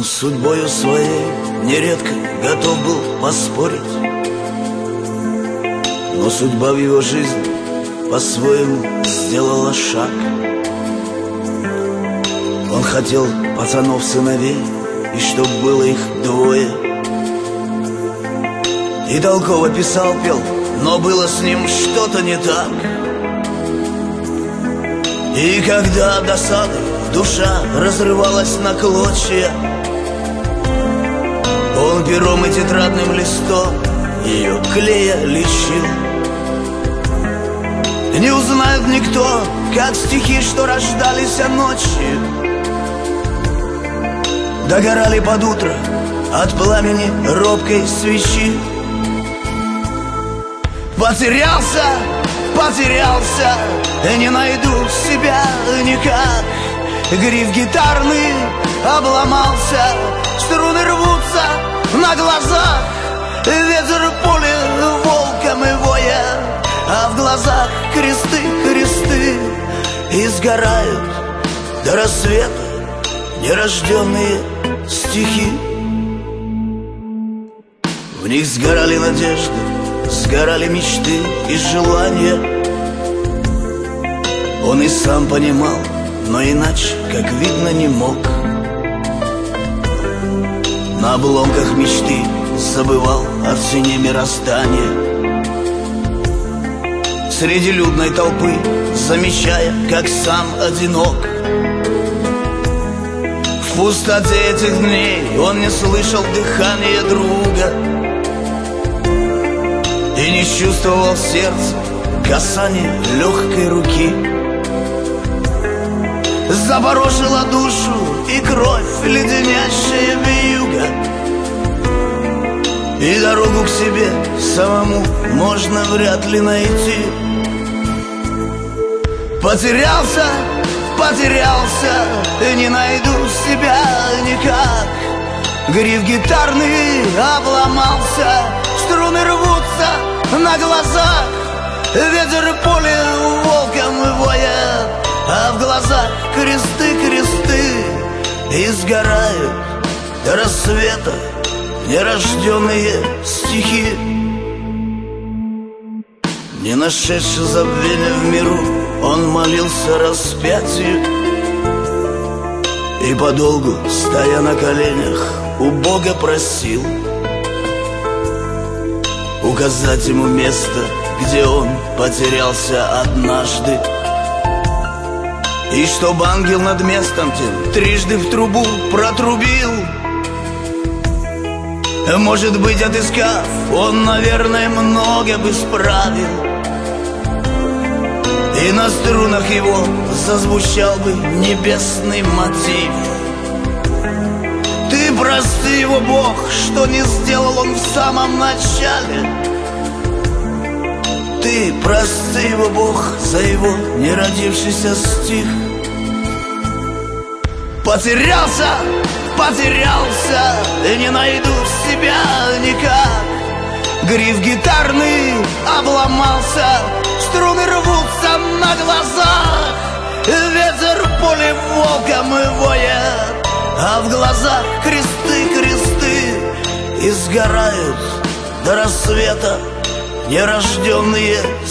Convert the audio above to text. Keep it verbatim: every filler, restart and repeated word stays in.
Он с судьбою своей нередко готов был поспорить, но судьба в его жизни по-своему сделала шаг. Он хотел пацанов сыновей, и чтоб было их двое, и толково писал, пел, но было с ним что-то не так. И когда досадой душа разрывалась на клочья, он пером и тетрадным листом ее клея лечил. Не узнает никто, как стихи, что рождались ночью, догорали под утро от пламени робкой свечи. Потерялся, потерялся, не найду себя никак. Гриф гитарный обломался, струны рвутся на глазах. Ветер поле волком и воя, а в глазах кресты, кресты. И сгорают до рассвета нерожденные стихи. В них сгорали надежды, сгорали мечты и желания. Он и сам понимал, но иначе, как видно, не мог. На обломках мечты забывал о цене мироздания. Среди людной толпы, замечая, как сам одинок. В пустоте этих дней он не слышал дыхания друга и не чувствовал сердца касания легкой руки. Запорошила душу и кровь леденящая вьюга, и дорогу к себе самому можно вряд ли найти. Потерялся, потерялся, не найду себя никак. Гриф гитарный обломался, струны рвутся на глазах. Ветер и поле волком воет, а в глазах кресты, кресты. И сгорают до рассвета нерожденные стихи. Не нашедший забвения в миру, он молился распятию и подолгу, стоя на коленях, у Бога просил указать ему место, где он потерялся однажды, и чтоб ангел над местом тем трижды в трубу протрубил. Может быть, отыскав, он, наверное, много бы справил, и на струнах его зазвучал бы небесный мотив. Ты прости его, Бог, что не сделал он в самом начале. Ты прости его, Бог, за его неродившийся стих. Потерялся, потерялся, и не найду себя никак. Гриф гитарный обломался, струны рвутся на глазах. Ветер поле волком и воет, а в глазах кресты, кресты. И сгорают до рассвета нерожденные